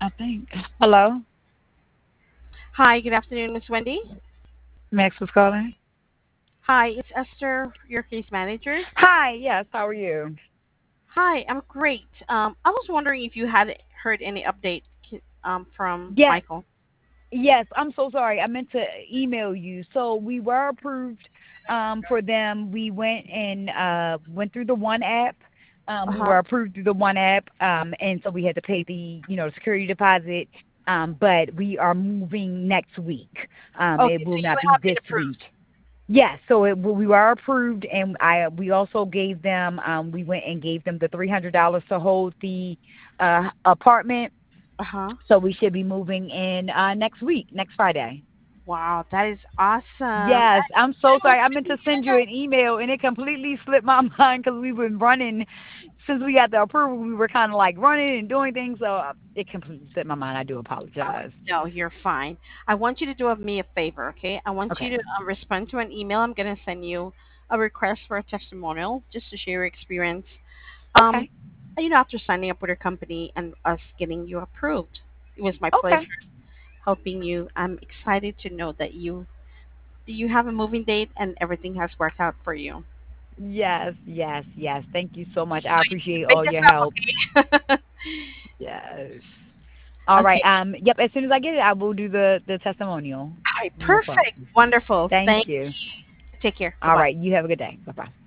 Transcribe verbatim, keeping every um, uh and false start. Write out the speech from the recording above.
I think. Hello? Hi, good afternoon, Miss Wendy. Max was calling. Hi, it's Esther, your case manager. Hi, yes, how are you? Hi, I'm great. Um, I was wondering if you had heard any update ki- um, from Yes, Michael. yes, I'm so sorry. I meant to email you. So we were approved um for them. We went and uh went through the one app. Um Uh we huh. were approved through the one app. Um and so we had to pay the, you know, security deposit. Um, but we are moving next week. Um, it Okay, will so you not be have been this week. approved. Yes, so it, we were approved, and I we also gave them um we went and gave them the three hundred dollars to hold the uh apartment. Uh huh. So we should be moving in uh next week, next Friday. Wow, that is awesome. I, Yes, I'm I so was sorry. I meant really to send you an email, and it completely slipped my mind because we've been running since we got the approval. We were kind of like running and doing things, so uh, it completely slipped my mind. I do Oh, apologize. no, you're fine. I want you to do me a favor, okay? I want you Okay. to uh, respond to an email. I'm going to send you a request for a testimonial just to share your experience. Um, Okay. you know, after signing up with your company and us getting you approved, it was my Okay. pleasure helping you. I'm excited to know that you you have a moving date and everything has worked out for you. Yes, yes, yes. Thank you so much. So I you appreciate make all your help. yourself okay. Yes. All right. Okay. Um. Yep. As soon as I get it, I will do the the testimonial. All right. No Perfect. problem. Wonderful. Thank Thanks. you. Take care. Bye All bye. right. You have a good day. Bye bye.